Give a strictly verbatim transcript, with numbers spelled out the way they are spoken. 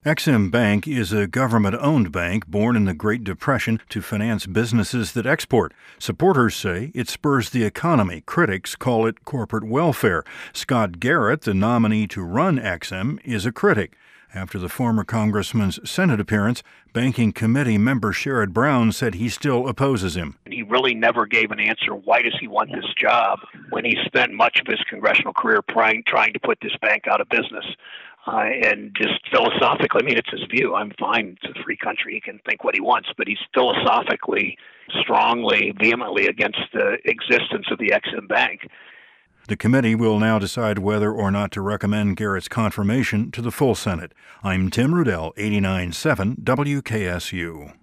Ex-Im Bank is a government-owned bank born in the Great Depression to finance businesses that export. Supporters say it spurs the economy. Critics call it corporate welfare. Scott Garrett, the nominee to run Ex-Im, is a critic. After the former congressman's Senate appearance, Banking Committee member Sherrod Brown said he still opposes him. He really never gave an answer. Why does he want this job when he spent much of his congressional career trying, trying to put this bank out of business? Uh, and just philosophically, I mean, it's his view. I'm fine. It's a free country. He can think what he wants, but he's philosophically, strongly, vehemently against the existence of the Ex-Im Bank. The committee will now decide whether or not to recommend Garrett's confirmation to the full Senate. I'm Tim Rudell, eighty-nine point seven W K S U.